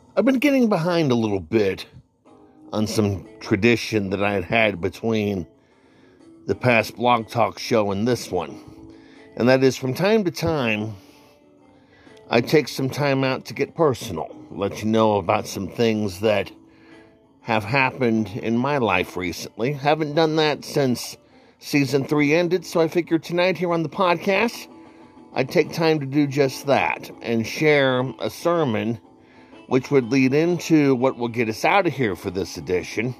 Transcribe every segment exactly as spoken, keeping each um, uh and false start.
I've been getting behind a little bit on some tradition that I had had between the past Blog Talk show and this one. And that is, from time to time, I take some time out to get personal, let you know about some things that have happened in my life recently. Haven't done that since season three ended, so I figured tonight here on the podcast, I'd take time to do just that and share a sermon which would lead into what will get us out of here for this edition.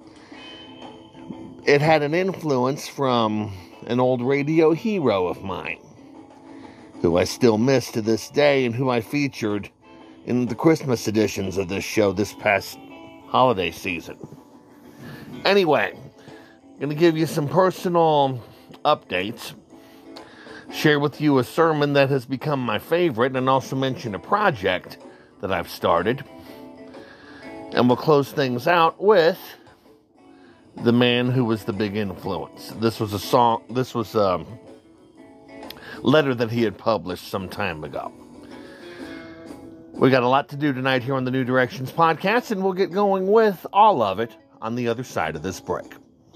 It had an influence from an old radio hero of mine, who I still miss to this day and who I featured in the Christmas editions of this show this past holiday season. Anyway, I'm going to give you some personal updates, share with you a sermon that has become my favorite, and also mention a project that I've started. And we'll close things out with the man who was the big influence. This was a song, this was a letter that he had published some time ago. We got a lot to do tonight here on the New Directions podcast, and we'll get going with all of it on the other side of this break.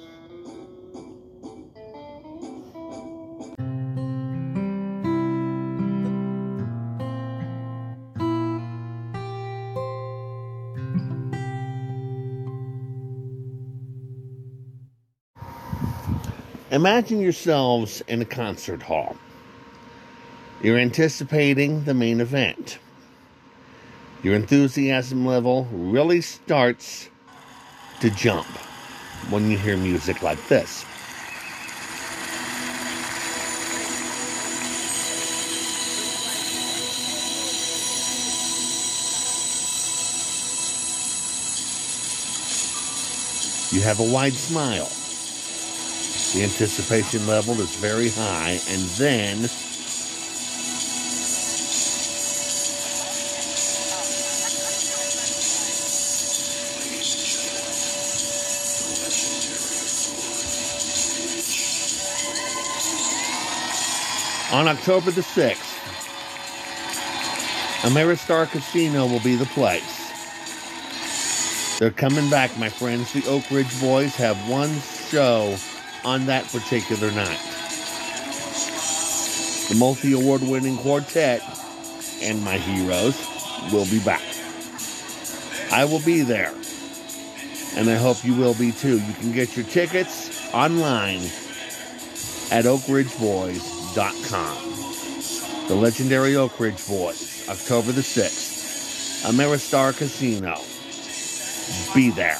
Imagine yourselves in a concert hall. You're anticipating the main event. Your enthusiasm level really starts to jump when you hear music like this. You have a wide smile. The anticipation level is very high, and then on October the sixth, Ameristar Casino will be the place. They're coming back, my friends. The Oak Ridge Boys have one show on that particular night. The multi-award winning quartet and my heroes will be back. I will be there, and I hope you will be too. You can get your tickets online at oak ridge boys dot com. The legendary Oak Ridge Boys, October the sixth, Ameristar Casino. Be there.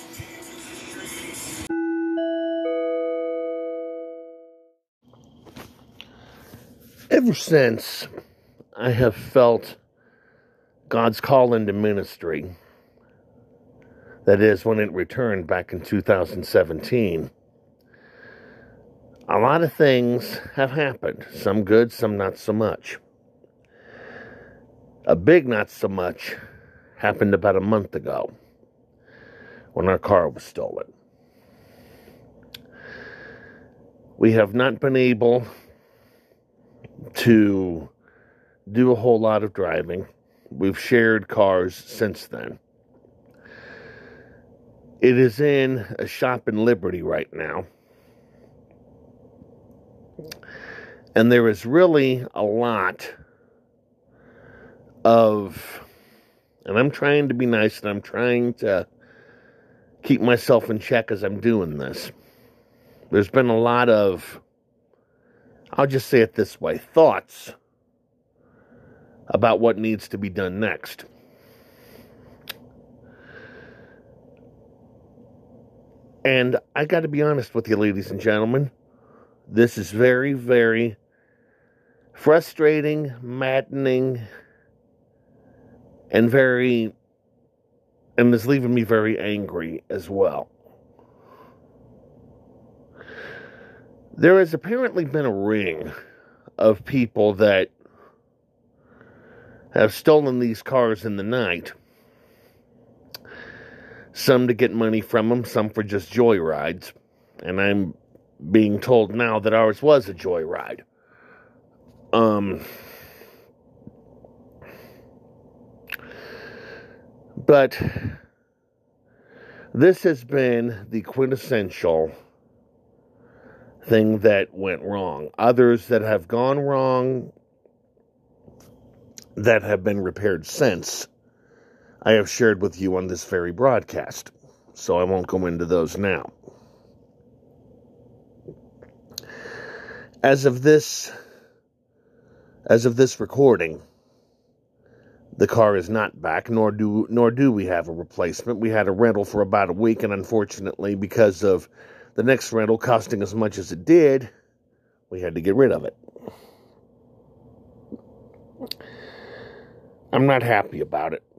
Ever since I have felt God's call into ministry, that is, when it returned back in two thousand seventeen, a lot of things have happened. Some good, some not so much. A big not so much happened about a month ago when our car was stolen. We have not been able to do a whole lot of driving. We've shared cars since then. It is in a shop in Liberty right now. And there is really a lot of, and I'm trying to be nice and I'm trying to keep myself in check as I'm doing this. There's been a lot of, I'll just say it this way, thoughts about what needs to be done next. And I got to be honest with you, ladies and gentlemen, this is very, very frustrating, maddening, and very, and is leaving me very angry as well. There has apparently been a ring of people that have stolen these cars in the night. Some to get money from them, some for just joyrides. And I'm being told now that ours was a joyride. Um, But this has been the quintessential thing that went wrong. Others that have gone wrong, that have been repaired since, I have shared with you on this very broadcast. So I won't go into those now. As of this, as of this recording, the car is not back, nor do nor do we have a replacement. We had a rental for about a week, and unfortunately, because of the next rental costing as much as it did, we had to get rid of it. I'm not happy about it.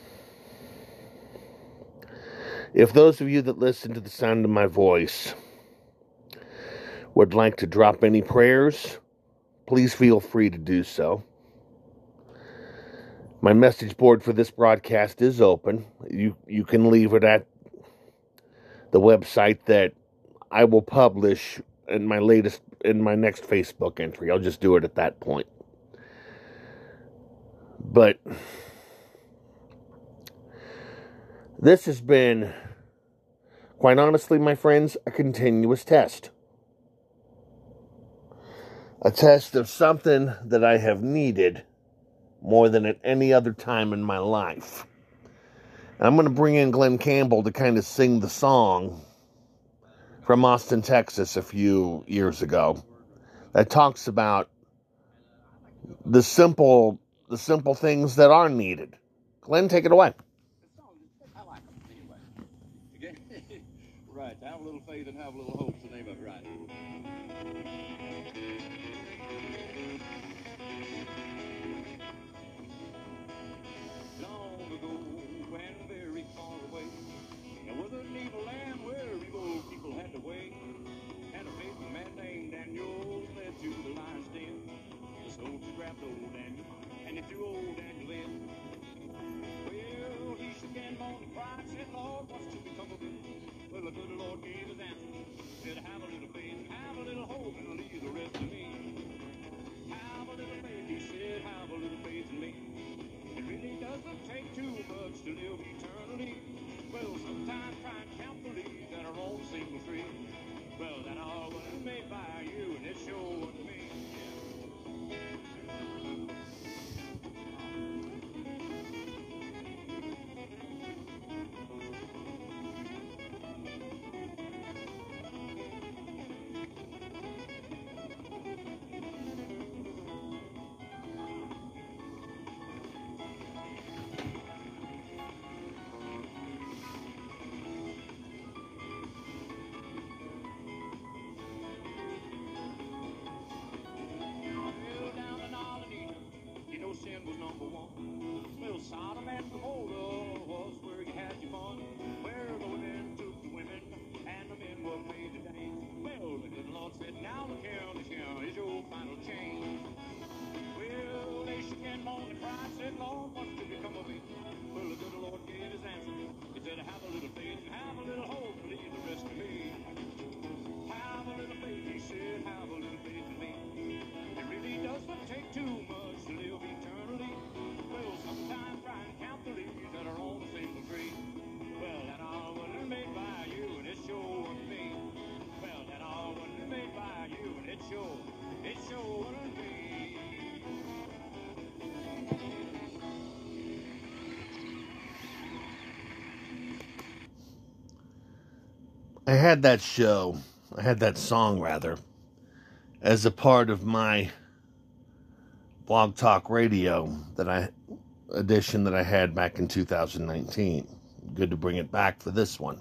If those of you that listen to the sound of my voice would like to drop any prayers, please feel free to do so. My message board for this broadcast is open. You you can leave it at the website that I will publish in my latest in my next Facebook entry. I'll just do it at that point. But this has been, quite honestly, my friends, a continuous test. A test of something that I have needed more than at any other time in my life. And I'm going to bring in Glenn Campbell to kind of sing the song from Austin, Texas a few years ago that talks about the simple, the simple things that are needed. Glenn, take it away. I like it anyway. Right, have a little faith and have a little hope, the name of it, right. Long ago, and very far away, there was an evil land where evil people had to wait. And a faithful man named Daniel led to the lion's den. The soldiers grabbed old Daniel, and they threw old Daniel in. Well, he shook and moaned and cried, said, Lord, what's to become of me? Well, the good Lord gave his answer. Said, have a little faith, have a little hope, and leave the rest to me. Have a little faith, he said, have a little faith in me. It really doesn't take too much to live eternally. Well, sometimes try and count the leaves that are on a single tree. Well, that all was made by you, and it sure wasn't me. Sin was number one. Well, Sodom and Gomorrah was where you had your fun, where the women took the women and the men were made to dance. Well, the good Lord said, now look here, this here is your final change. Well, they shook and moaned and cried, said, Lord, what's to become of me? Well, the good Lord gave his answer. He said, have a little faith and have a little hope, and leave the rest to me. Have a little faith, he said, have a little faith in me. It really doesn't take too much to live eternally. Well, sometimes try and count the leaves that are on a single tree. Well, that all wasn't made by you, and it sure wasn't me. Well, that all wasn't made by you, and it sure, it sure wasn't me. I had that show, I had that song, rather, as a part of my Blog Talk Radio that I edition that I had back in two thousand nineteen. Good to bring it back for this one.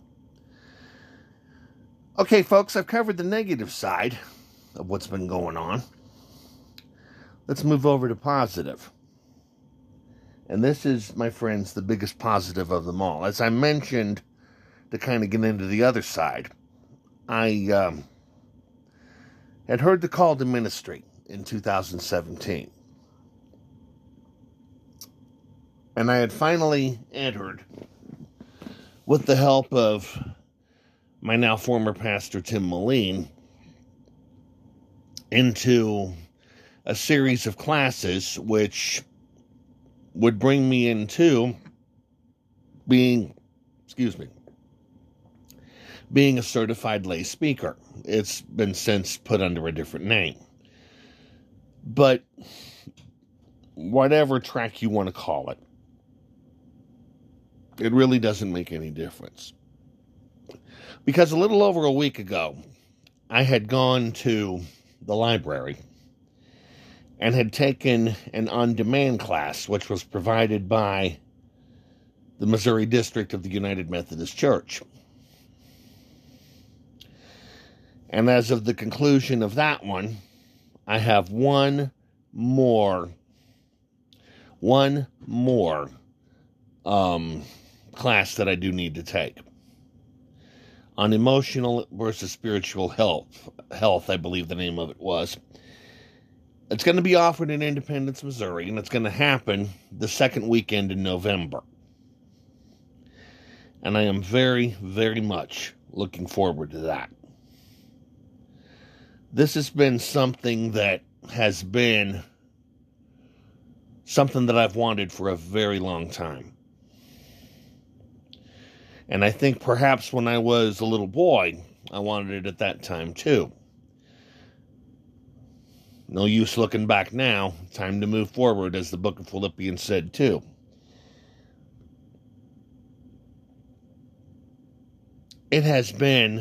Okay, folks, I've covered the negative side of what's been going on. Let's move over to positive. And this is, my friends, the biggest positive of them all. As I mentioned, to kind of get into the other side, I um, had heard the call to ministry in two thousand seventeen. And I had finally entered, with the help of my now former pastor, Tim Moline, into a series of classes which would bring me into being, excuse me, being a certified lay speaker. It's been since put under a different name. But whatever track you want to call it, it really doesn't make any difference. Because a little over a week ago, I had gone to the library and had taken an on-demand class, which was provided by the Missouri District of the United Methodist Church. And as of the conclusion of that one, I have one more, one more um, class that I do need to take. On emotional versus spiritual health, health, I believe the name of it was. It's going to be offered in Independence, Missouri, and it's going to happen the second weekend in November. And I am very, very much looking forward to that. This has been something that has been something that I've wanted for a very long time. And I think perhaps when I was a little boy, I wanted it at that time too. No use looking back now. Time to move forward, as the book of Philippians said too. It has been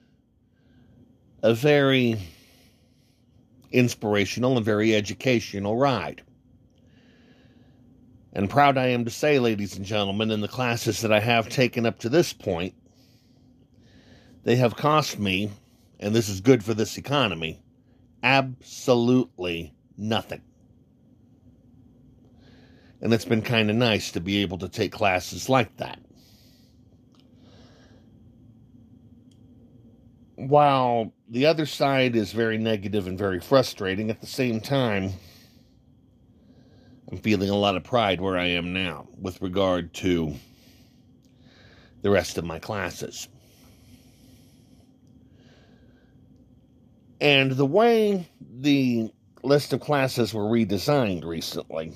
a very inspirational and very educational ride. And proud I am to say, ladies and gentlemen, in the classes that I have taken up to this point, they have cost me, and this is good for this economy, absolutely nothing. And it's been kind of nice to be able to take classes like that. While the other side is very negative and very frustrating, at the same time, I'm feeling a lot of pride where I am now with regard to the rest of my classes. And the way the list of classes were redesigned recently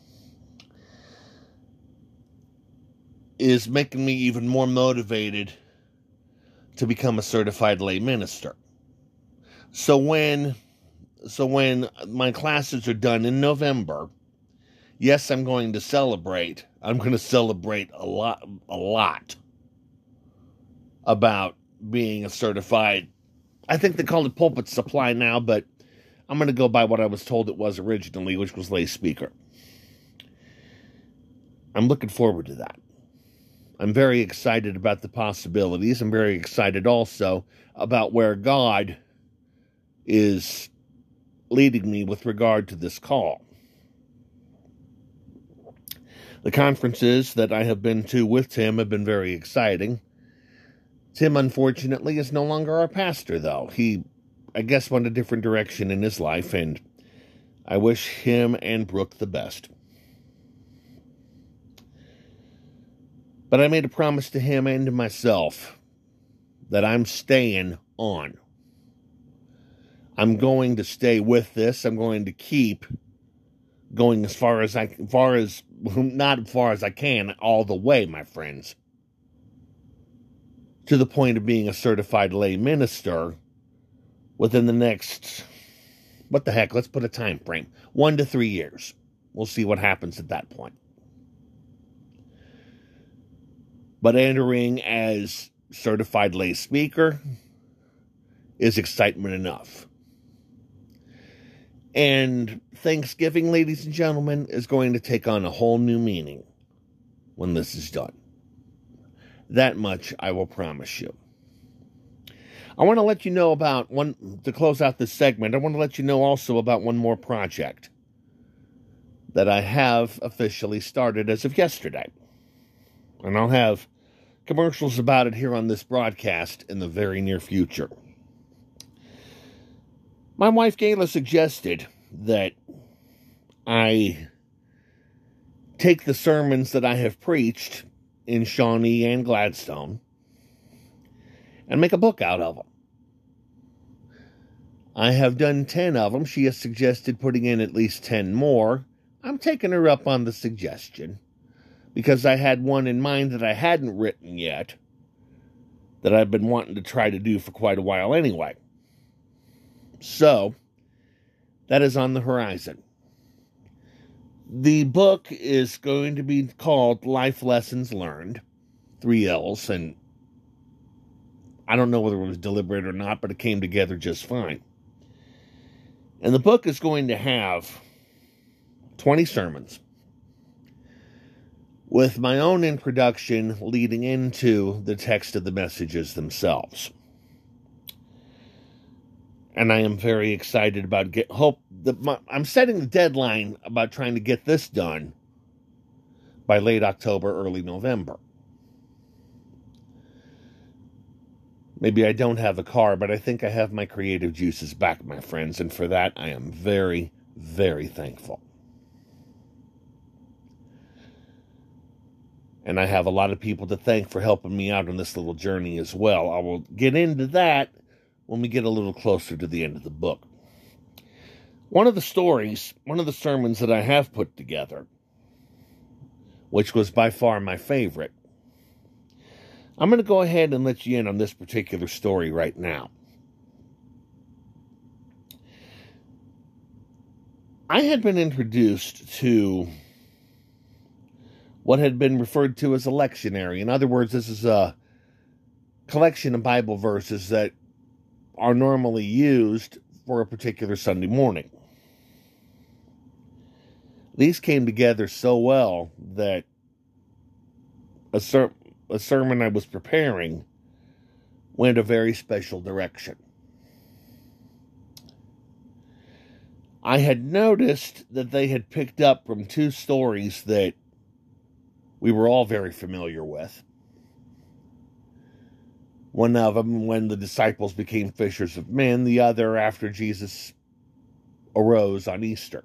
is making me even more motivated to become a certified lay minister. So when, so when my classes are done in November, yes, I'm going to celebrate. I'm going to celebrate a lot, a lot about being a certified, I think they call it pulpit supply now, but I'm going to go by what I was told it was originally, which was lay speaker. I'm looking forward to that. I'm very excited about the possibilities. I'm very excited also about where God is leading me with regard to this call. The conferences that I have been to with Tim have been very exciting. Tim, unfortunately, is no longer our pastor, though. He, I guess, went a different direction in his life, and I wish him and Brooke the best. But I made a promise to him and to myself that I'm staying on. I'm going to stay with this. I'm going to keep going as far as I, far as, not as far as I can, all the way, my friends, to the point of being a certified lay minister within the next, what the heck, let's put a time frame, one to three years. We'll see what happens at that point. But entering as certified lay speaker is excitement enough. And Thanksgiving, ladies and gentlemen, is going to take on a whole new meaning when this is done. That much I will promise you. I want to let you know about one, to close out this segment, I want to let you know also about one more project that I have officially started as of yesterday. And I'll have commercials about it here on this broadcast in the very near future. My wife Gayla suggested that I take the sermons that I have preached in Shawnee and Gladstone and make a book out of them. I have done ten of them. She has suggested putting in at least ten more. I'm taking her up on the suggestion. because I had one in mind that I hadn't written yet, that I've been wanting to try to do for quite a while anyway. So, that is on the horizon. The book is going to be called Life Lessons Learned, three L's, and I don't know whether it was deliberate or not, but it came together just fine. And the book is going to have twenty sermons, with my own introduction leading into the text of the messages themselves. And I am very excited about get hope that my, I'm setting the deadline about trying to get this done by late October, early November. Maybe I don't have a car, but I think I have my creative juices back, my friends, and for that I am very, very thankful. And I have a lot of people to thank for helping me out on this little journey as well. I will get into that when we get a little closer to the end of the book. One of the stories, one of the sermons that I have put together, which was by far my favorite, I'm going to go ahead and let you in on this particular story right now. I had been introduced to what had been referred to as a lectionary. In other words, this is a collection of Bible verses that are normally used for a particular Sunday morning. These came together so well that a, ser- a sermon I was preparing went a very special direction. I had noticed that they had picked up from two stories that we were all very familiar with. One of them when the disciples became fishers of men, the other after Jesus arose on Easter.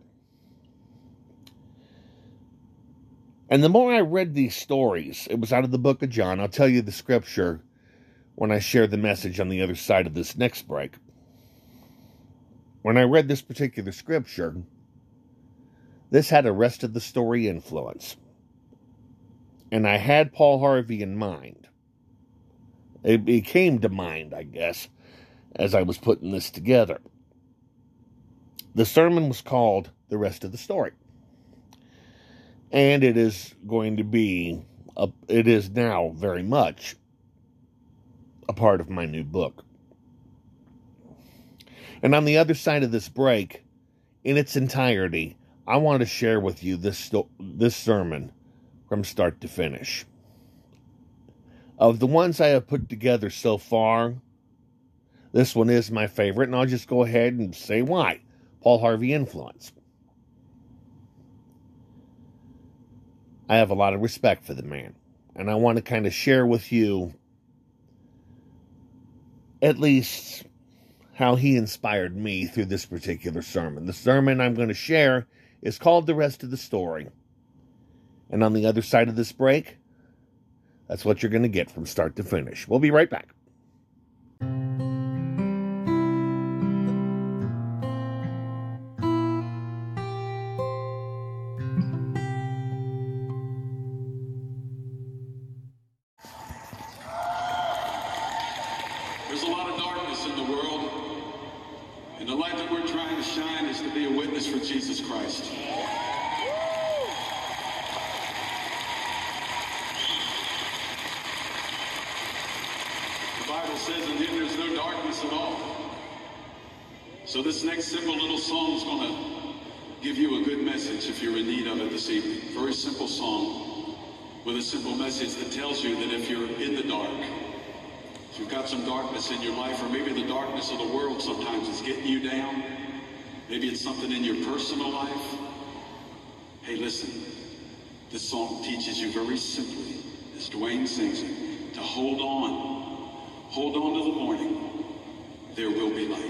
And the more I read these stories, it was out of the book of John. I'll tell you the scripture when I share the message on the other side of this next break. When I read this particular scripture, this had a rest of the story influence. And I had Paul Harvey in mind. It, it came to mind, I guess, as I was putting this together. The sermon was called The Rest of the Story. And it is going to be, a, it is now very much a part of my new book. And on the other side of this break, in its entirety, I want to share with you this sto- this sermon from start to finish. Of the ones I have put together so far, this one is my favorite, and I'll just go ahead and say why. Paul Harvey influence. I have a lot of respect for the man, and I want to kind of share with you at least how he inspired me through this particular sermon. The sermon I'm going to share is called The Rest of the Story. And on the other side of this break, that's what you're going to get from start to finish. We'll be right back. There's a lot of darkness in the world, and the light that we're trying to shine is to be a witness for Jesus Christ. The Bible says in Him there's no darkness at all. So this next simple little song is going to give you a good message if you're in need of it this evening. Very simple song with a simple message that tells you that if you're in the dark, if you've got some darkness in your life, or maybe the darkness of the world sometimes is getting you down, maybe it's something in your personal life, hey, listen, this song teaches you very simply, as Dwayne sings it, to hold on. Hold on to the morning. There will be light.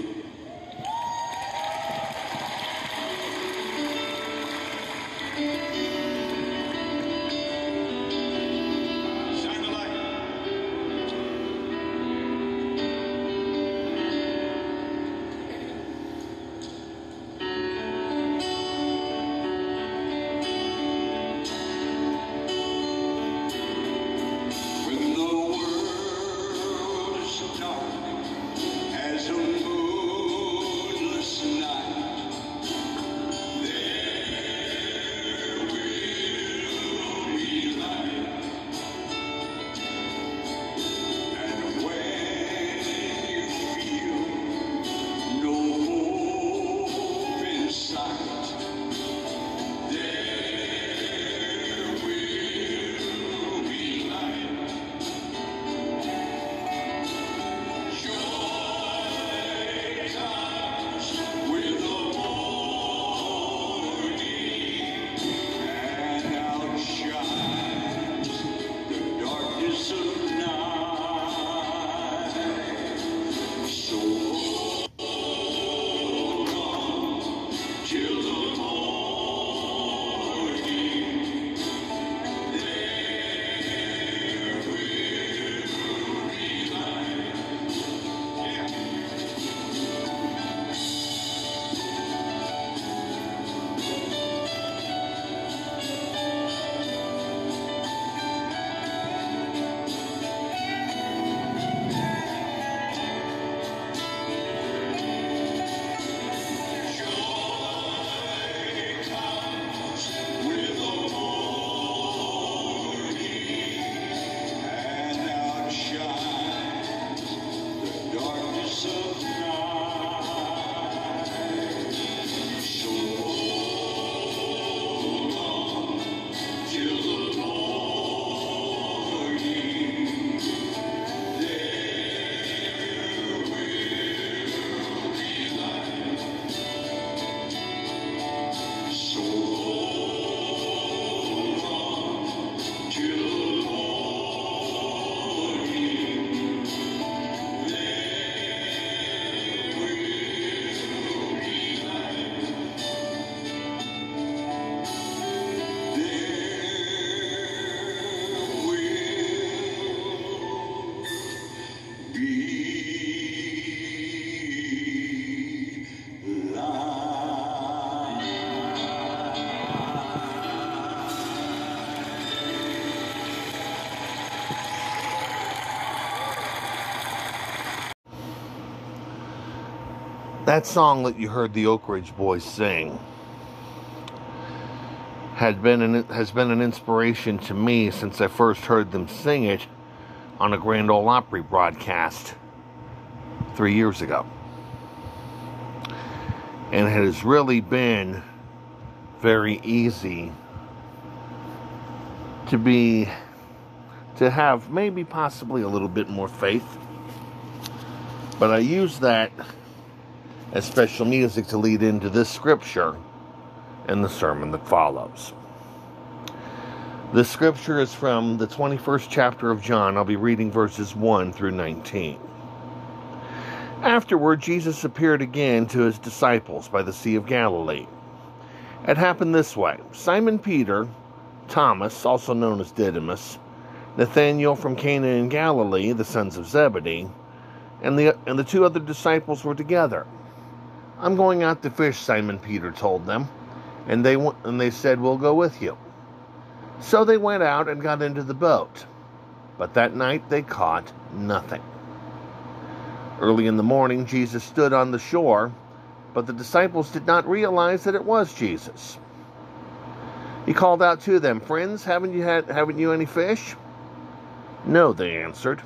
That song that you heard the Oak Ridge Boys sing had been an, has been an inspiration to me since I first heard them sing it on a Grand Ole Opry broadcast three years ago. And it has really been very easy to be, to have maybe possibly a little bit more faith. But I use that as special music to lead into this scripture and the sermon that follows. This scripture is from the twenty-first chapter of John. I'll be reading verses one through nineteen. Afterward, Jesus appeared again to his disciples by the Sea of Galilee. It happened this way. Simon Peter, Thomas, also known as Didymus, Nathanael from Cana in Galilee, the sons of Zebedee, and the, and the two other disciples were together. "I'm going out to fish," Simon Peter told them, and they went, and they said, "We'll go with you." So they went out and got into the boat, but that night they caught nothing. Early in the morning, Jesus stood on the shore, but the disciples did not realize that it was Jesus. He called out to them, "Friends, haven't you had haven't you any fish?" "No," they answered.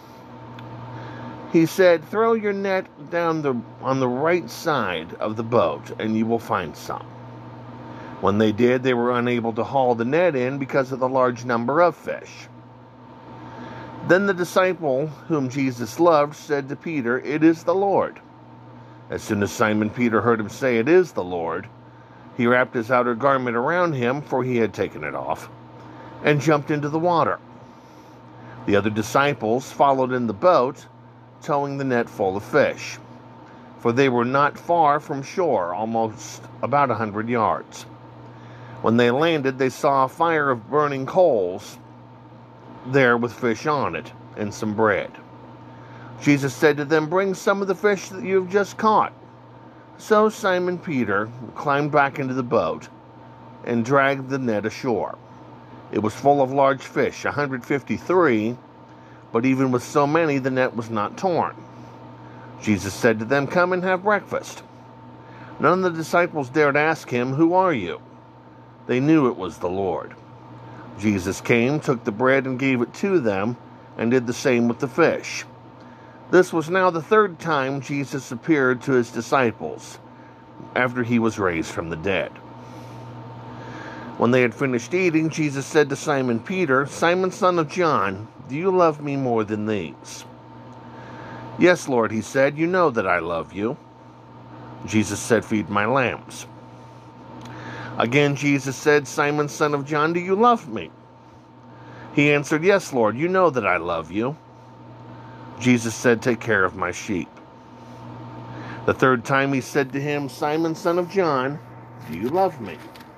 He said, "Throw your net down the on the right side of the boat, and you will find some." When they did, they were unable to haul the net in because of the large number of fish. Then the disciple whom Jesus loved said to Peter, "It is the Lord." As soon as Simon Peter heard him say, "It is the Lord," he wrapped his outer garment around him, for he had taken it off, and jumped into the water. The other disciples followed in the boat, towing the net full of fish, for they were not far from shore, almost about a hundred yards. When they landed, they saw a fire of burning coals there with fish on it and some bread. Jesus said to them, "Bring some of the fish that you have just caught." So Simon Peter climbed back into the boat and dragged the net ashore. It was full of large fish, one hundred fifty-three, but even with so many, the net was not torn. Jesus said to them, "Come and have breakfast." None of the disciples dared ask him, "Who are you?" They knew it was the Lord. Jesus came, took the bread and gave it to them, and did the same with the fish. This was now the third time Jesus appeared to his disciples after he was raised from the dead. When they had finished eating, Jesus said to Simon Peter, "Simon, son of John, do you love me more than these?" "Yes, Lord," he said, "you know that I love you." Jesus said, "Feed my lambs." Again, Jesus said, "Simon, son of John, do you love me?" He answered, "Yes, Lord, you know that I love you." Jesus said, "Take care of my sheep." The third time he said to him, "Simon, son of John, do you love me?"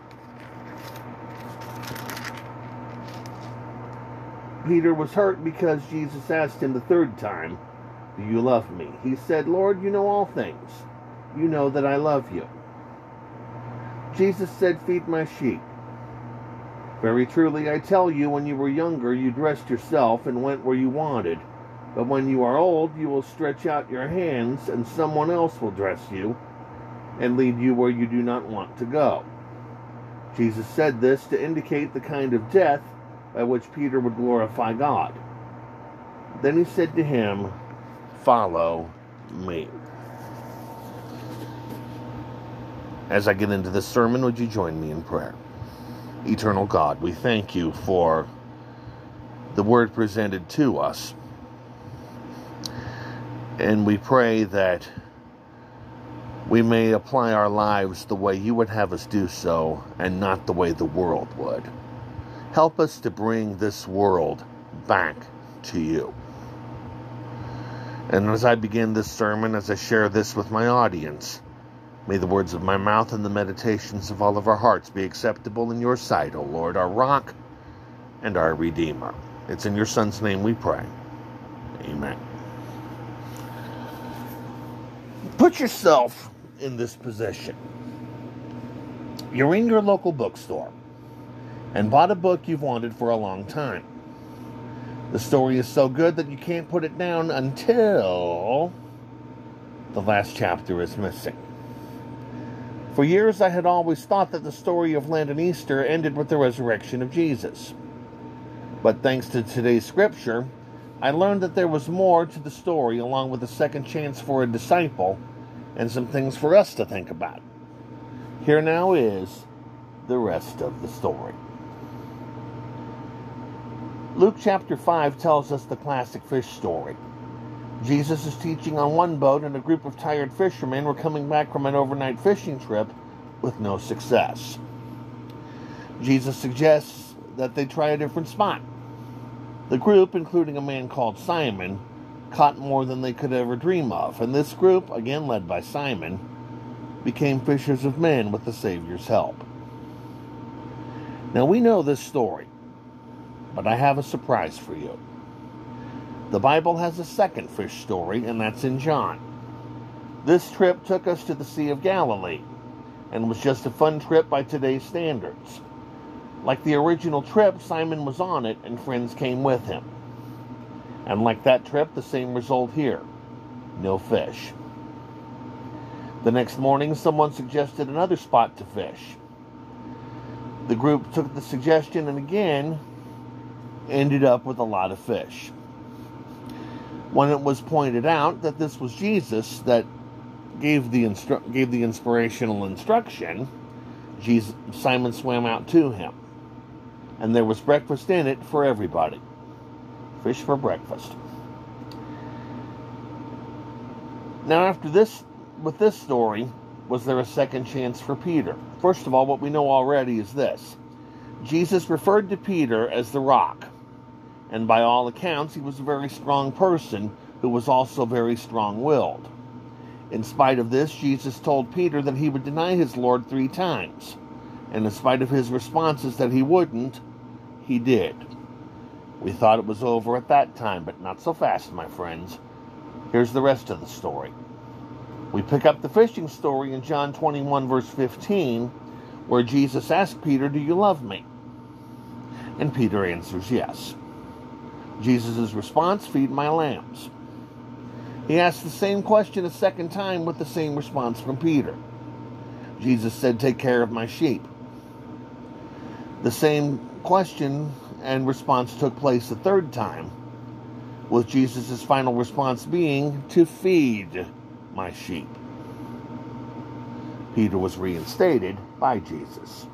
Peter was hurt because Jesus asked him the third time, "Do you love me?" He said, "Lord, you know all things. You know that I love you." Jesus said, "Feed my sheep. Very truly I tell you, when you were younger, you dressed yourself and went where you wanted. But when you are old, you will stretch out your hands, and someone else will dress you and lead you where you do not want to go." Jesus said this to indicate the kind of death by which Peter would glorify God. Then he said to him, "Follow me." As I get into this sermon, would you join me in prayer? Eternal God, we thank you for the word presented to us. And we pray that we may apply our lives the way you would have us do so, and not the way the world would. Help us to bring this world back to you. And as I begin this sermon, as I share this with my audience, may the words of my mouth and the meditations of all of our hearts be acceptable in your sight, O Lord, our rock and our Redeemer. It's in your Son's name we pray. Amen. Put yourself in this position. You're in your local bookstore and bought a book you've wanted for a long time. The story is so good that you can't put it down until the last chapter is missing. For years I had always thought that the story of Lent and Easter ended with the resurrection of Jesus. But thanks to today's scripture, I learned that there was more to the story, along with a second chance for a disciple and some things for us to think about. Here now is the rest of the story. Luke chapter five tells us the classic fish story. Jesus is teaching on one boat, and a group of tired fishermen were coming back from an overnight fishing trip with no success. Jesus suggests that they try a different spot. The group, including a man called Simon, caught more than they could ever dream of, and this group, again led by Simon, became fishers of men with the Savior's help. Now we know this story, but I have a surprise for you. The Bible has a second fish story, and that's in John. This trip took us to the Sea of Galilee, and was just a fun trip by today's standards. Like the original trip, Simon was on it, and friends came with him. And like that trip, the same result here. No fish. The next morning, someone suggested another spot to fish. The group took the suggestion and again ended up with a lot of fish. When it was pointed out that this was Jesus that gave the instru- gave the inspirational instruction, Jesus, Simon swam out to him. And there was breakfast in it for everybody. Fish for breakfast. Now after this, with this story, was there a second chance for Peter? First of all, what we know already is this. Jesus referred to Peter as the rock. And by all accounts, he was a very strong person who was also very strong-willed. In spite of this, Jesus told Peter that he would deny his Lord three times. And in spite of his responses that he wouldn't, he did. We thought it was over at that time, but not so fast, my friends. Here's the rest of the story. We pick up the fishing story in John twenty-one, verse fifteen, where Jesus asked Peter, "Do you love me?" And Peter answers yes. Jesus' response, "Feed my lambs." He asked the same question a second time with the same response from Peter. Jesus said, "Take care of my sheep." The same question and response took place a third time, with Jesus' final response being, "To feed my sheep." Peter was reinstated by Jesus.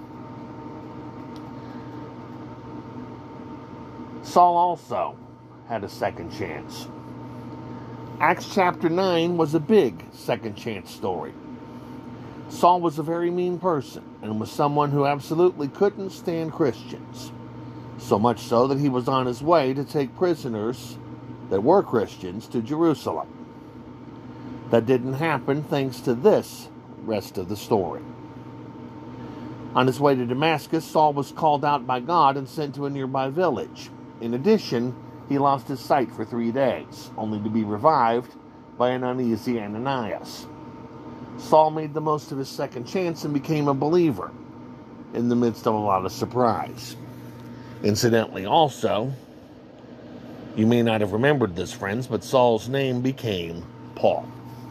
Saul also had a second chance. Acts chapter nine was a big second chance story. Saul was a very mean person and was someone who absolutely couldn't stand Christians. So much so that he was on his way to take prisoners that were Christians to Jerusalem. That didn't happen thanks to this rest of the story. On his way to Damascus, Saul was called out by God and sent to a nearby village. In addition, he lost his sight for three days, only to be revived by an uneasy Ananias. Saul made the most of his second chance and became a believer in the midst of a lot of surprise. Incidentally, also, you may not have remembered this, friends, but Saul's name became Paul.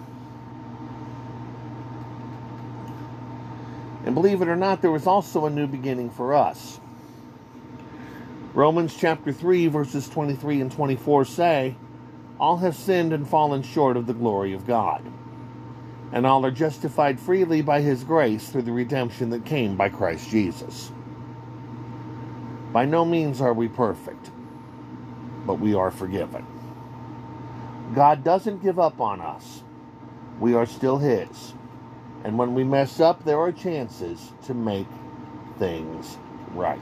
And believe it or not, there was also a new beginning for us. Romans chapter three, verses twenty-three and twenty-four say, "All have sinned and fallen short of the glory of God, and all are justified freely by his grace through the redemption that came by Christ Jesus." By no means are we perfect, but we are forgiven. God doesn't give up on us. We are still his. And when we mess up, there are chances to make things right.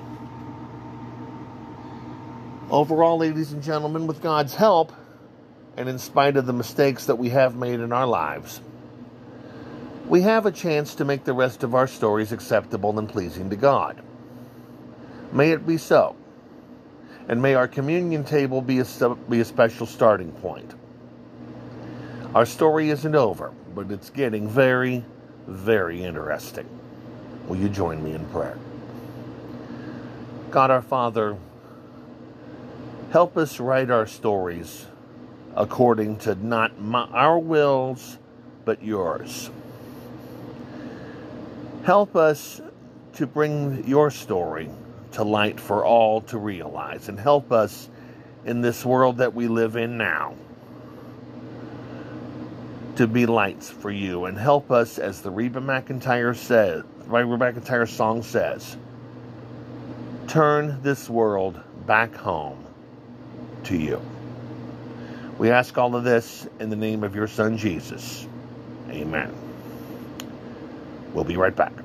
Overall, ladies and gentlemen, with God's help, and in spite of the mistakes that we have made in our lives, we have a chance to make the rest of our stories acceptable and pleasing to God. May it be so. And may our communion table be a, be a special starting point. Our story isn't over, but it's getting very, very interesting. Will you join me in prayer? God our Father, help us write our stories according to not my, our wills, but yours. Help us to bring your story to light for all to realize, and help us in this world that we live in now to be lights for you, and help us, as the Reba McEntire says, Reba McEntire song says, turn this world back home to you. We ask all of this in the name of your Son, Jesus. Amen. We'll be right back.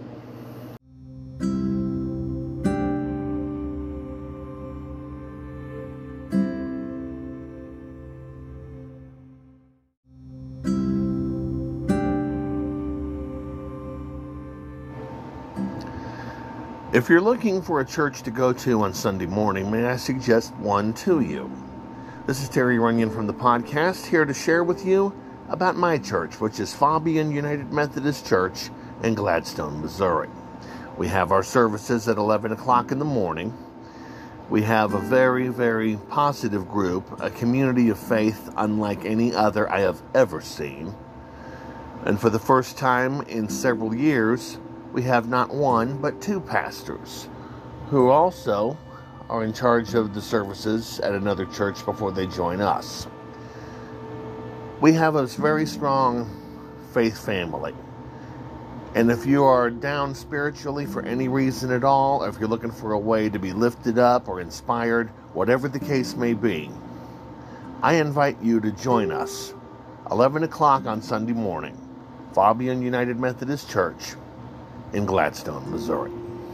If you're looking for a church to go to on Sunday morning, may I suggest one to you? This is Terry Runyon from the podcast, here to share with you about my church, which is Fabian United Methodist Church in Gladstone, Missouri. We have our services at eleven o'clock in the morning. We have a very, very positive group, a community of faith unlike any other I have ever seen. And for the first time in several years, we have not one, but two pastors who also are in charge of the services at another church before they join us. We have a very strong faith family. And if you are down spiritually for any reason at all, or if you're looking for a way to be lifted up or inspired, whatever the case may be, I invite you to join us, eleven o'clock on Sunday morning, Fabian United Methodist Church in Gladstone, Missouri.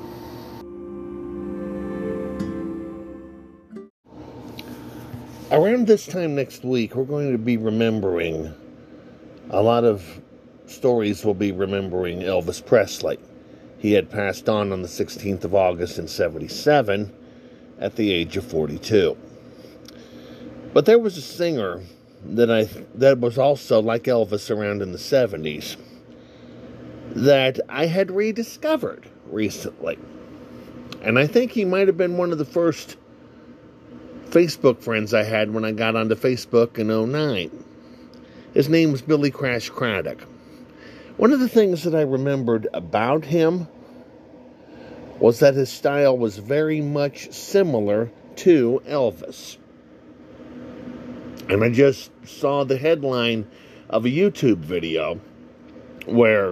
Around this time next week, we're going to be remembering a lot of stories. We'll be remembering Elvis Presley. He had passed on on the sixteenth of August in seventy-seven at the age of forty-two. But there was a singer that I that was also like Elvis around in the seventies that I had rediscovered recently. And I think he might have been one of the first Facebook friends I had when I got onto Facebook in oh nine. His name was Billy Crash Craddock. One of the things that I remembered about him was that his style was very much similar to Elvis. And I just saw the headline of a YouTube video where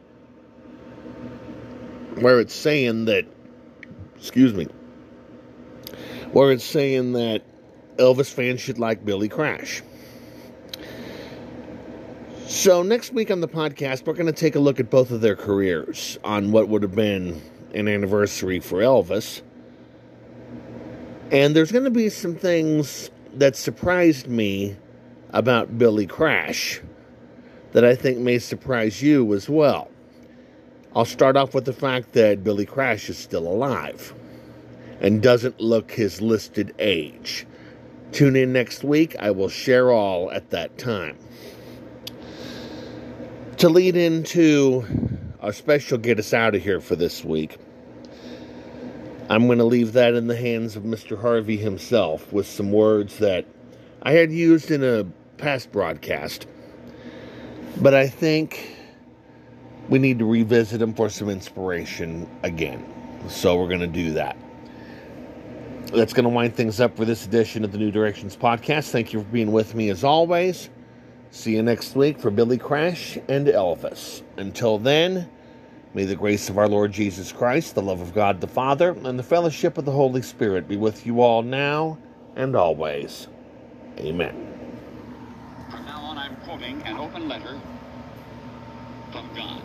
where it's saying that, excuse me, where it's saying that Elvis fans should like Billy Crash. So next week on the podcast, we're going to take a look at both of their careers on what would have been an anniversary for Elvis. And there's going to be some things that surprised me about Billy Crash that I think may surprise you as well. I'll start off with the fact that Billy Crash is still alive and doesn't look his listed age. Tune in next week. I will share all at that time. To lead into our special get us out of here for this week, I'm going to leave that in the hands of Mister Harvey himself with some words that I had used in a past broadcast. But I think we need to revisit them for some inspiration again. So we're going to do that. That's going to wind things up for this edition of the New Directions podcast. Thank you for being with me as always. See you next week for Billy Crash and Elvis. Until then, may the grace of our Lord Jesus Christ, the love of God the Father, and the fellowship of the Holy Spirit be with you all now and always. Amen. From now on, I'm quoting an open letter from God.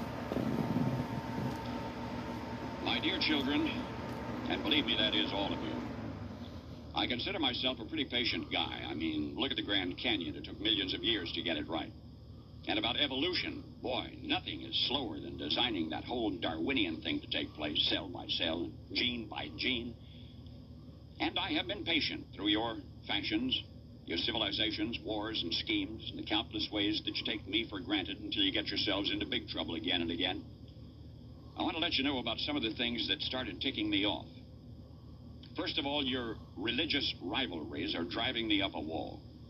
My dear children, and believe me, that is all of you, I consider myself a pretty patient guy. I mean, look at the Grand Canyon. It took millions of years to get it right. And about evolution, boy, nothing is slower than designing that whole Darwinian thing to take place, cell by cell, gene by gene. And I have been patient through your fashions, your civilizations, wars, and schemes, and the countless ways that you take me for granted until you get yourselves into big trouble again and again. I want to let you know about some of the things that started ticking me off. First of all, your religious rivalries are driving me up a wall.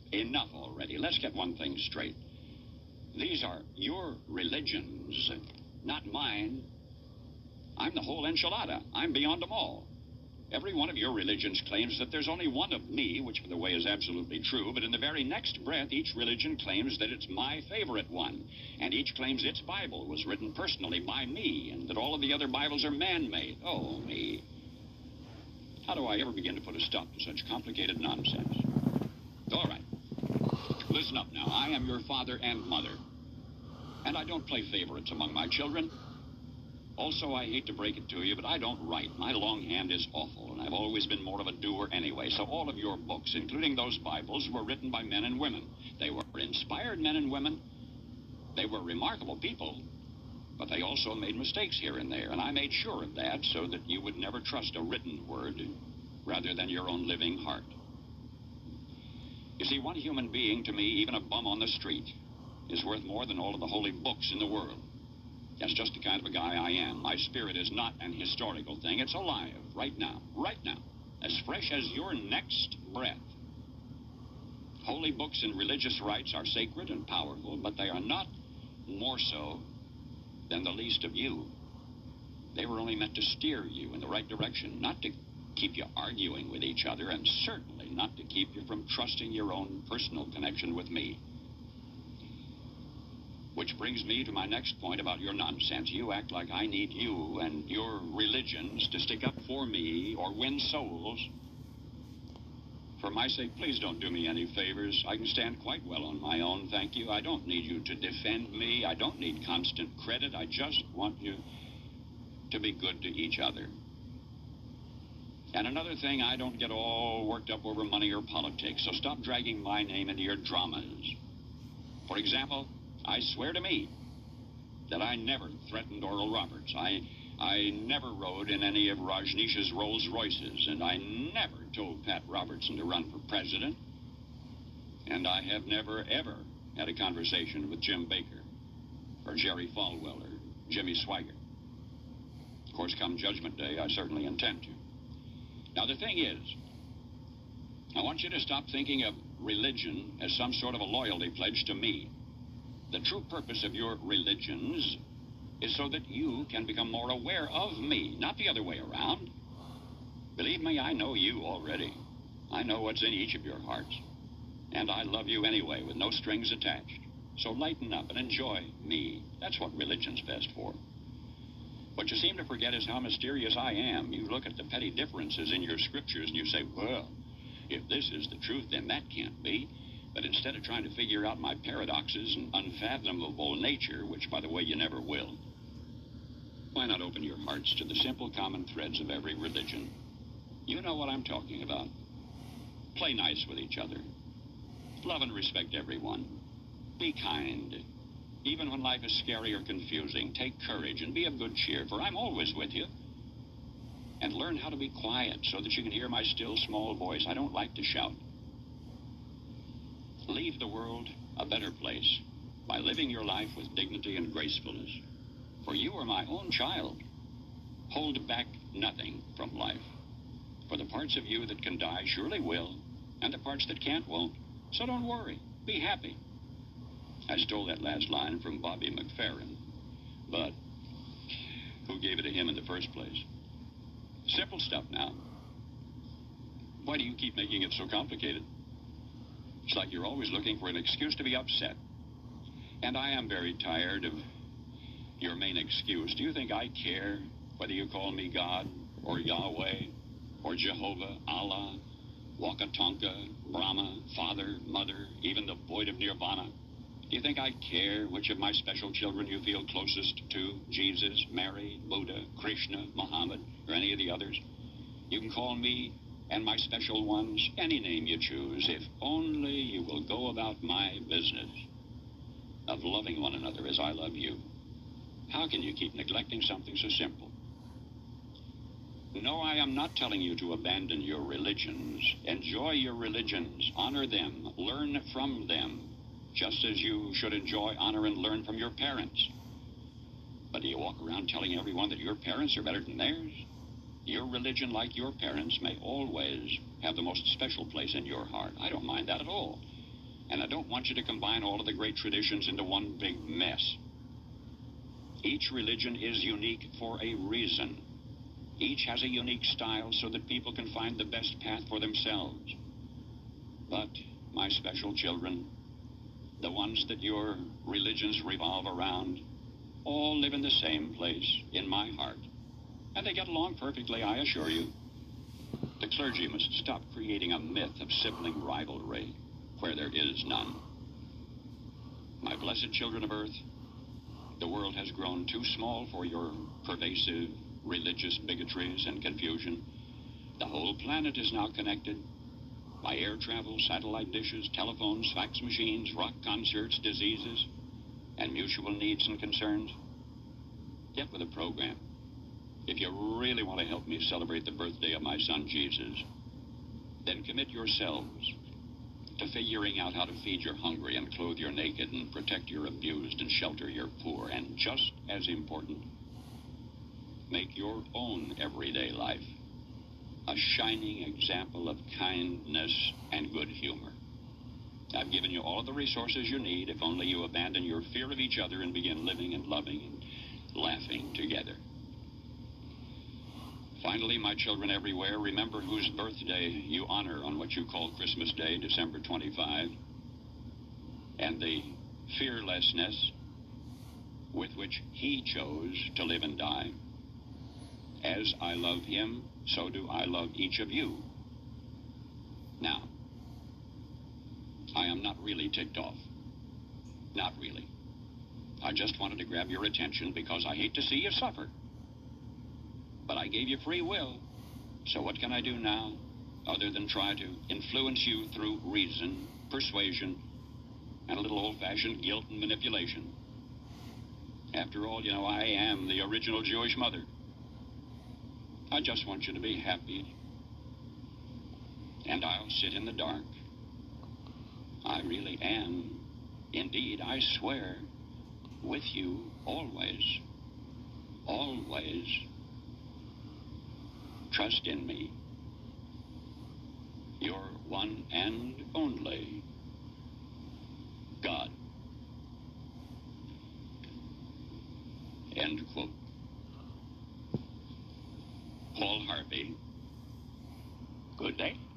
Enough already. Let's get one thing straight. These are your religions, not mine. I'm the whole enchilada. I'm beyond them all. Every one of your religions claims that there's only one of me, which, by the way, is absolutely true, but in the very next breath, each religion claims that it's my favorite one, and each claims its Bible was written personally by me, and that all of the other Bibles are man-made. Oh, me. How do I ever begin to put a stop to such complicated nonsense? All right. Listen up now. I am your father and mother, and I don't play favorites among my children. Also, I hate to break it to you, but I don't write. My longhand is awful, and I've always been more of a doer anyway. So all of your books, including those Bibles, were written by men and women. They were inspired men and women. They were remarkable people, but they also made mistakes here and there, and I made sure of that so that you would never trust a written word rather than your own living heart. You see, one human being, to me, even a bum on the street, is worth more than all of the holy books in the world. That's just the kind of a guy I am. My spirit is not an historical thing. It's alive right now, right now, as fresh as your next breath. Holy books and religious rites are sacred and powerful, but they are not more so than the least of you. They were only meant to steer you in the right direction, not to keep you arguing with each other, and certainly not to keep you from trusting your own personal connection with me. Which brings me to my next point about your nonsense. You act like I need you and your religions to stick up for me or win souls. For my sake, please don't do me any favors. I can stand quite well on my own, thank you. I don't need you to defend me. I don't need constant credit. I just want you to be good to each other. And another thing, I don't get all worked up over money or politics, so stop dragging my name into your dramas. For example, I swear to me that I never threatened Oral Roberts. I I never rode in any of Rajneesh's Rolls Royces, and I never told Pat Robertson to run for president. And I have never, ever had a conversation with Jim Baker or Jerry Falwell or Jimmy Swaggart. Of course, come Judgment Day, I certainly intend to. Now, the thing is, I want you to stop thinking of religion as some sort of a loyalty pledge to me. The true purpose of your religions is so that you can become more aware of me, not the other way around. Believe me, I know you already. I know what's in each of your hearts. And I love you anyway, with no strings attached. So lighten up and enjoy me. That's what religion's best for. What you seem to forget is how mysterious I am. You look at the petty differences in your scriptures and you say, well, if this is the truth, then that can't be. But instead of trying to figure out my paradoxes and unfathomable nature, which, by the way, you never will, why not open your hearts to the simple common threads of every religion? You know what I'm talking about. Play nice with each other. Love and respect everyone. Be kind. Even when life is scary or confusing, take courage and be of good cheer, for I'm always with you. And learn how to be quiet so that you can hear my still small voice. I don't like to shout. Leave the world a better place by living your life with dignity and gracefulness. For you are my own child. Hold back nothing from life. For the parts of you that can die surely will, and the parts that can't won't. So don't worry. Be happy. I stole that last line from Bobby McFerrin, but who gave it to him in the first place? Simple stuff now. Why do you keep making it so complicated? It's like you're always looking for an excuse to be upset. And I am very tired of your main excuse. Do you think I care whether you call me God or Yahweh or Jehovah, Allah, Wakatonka, Brahma, Father, Mother, even the void of Nirvana? Do you think I care which of my special children you feel closest to? Jesus, Mary, Buddha, Krishna, Muhammad, or any of the others? You can call me and my special ones any name you choose, if only you will go about my business of loving one another as I love you. How can you keep neglecting something so simple? No, I am not telling you to abandon your religions. Enjoy your religions. Honor them. Learn from them. Just as you should enjoy, honor, and learn from your parents. But do you walk around telling everyone that your parents are better than theirs? Your religion, like your parents, may always have the most special place in your heart. I don't mind that at all. And I don't want you to combine all of the great traditions into one big mess. Each religion is unique for a reason. Each has a unique style so that people can find the best path for themselves. But, my special children, the ones that your religions revolve around, all live in the same place, in my heart. And they get along perfectly, I assure you. The clergy must stop creating a myth of sibling rivalry where there is none. My blessed children of earth, the world has grown too small for your pervasive religious bigotries and confusion. The whole planet is now connected by air travel, satellite dishes, telephones, fax machines, rock concerts, diseases, and mutual needs and concerns. Get with the program. If you really want to help me celebrate the birthday of my son Jesus, then commit yourselves to figuring out how to feed your hungry and clothe your naked and protect your abused and shelter your poor. And just as important, make your own everyday life a shining example of kindness and good humor. I've given you all the resources you need if only you abandon your fear of each other and begin living and loving and laughing together. Finally, my children everywhere, remember whose birthday you honor on what you call Christmas Day, December twenty-fifth, and the fearlessness with which he chose to live and die. As I love him, so do I love each of you. Now, I am not really ticked off. Not really. I just wanted to grab your attention because I hate to see you suffer. But I gave you free will, so what can I do now other than try to influence you through reason, persuasion, and a little old-fashioned guilt and manipulation? After all, you know, I am the original Jewish mother. I just want you to be happy. And I'll sit in the dark. I really am, indeed, I swear, with you always. Always. Trust in me. Your one and only God. End quote. Paul Harvey. Good day.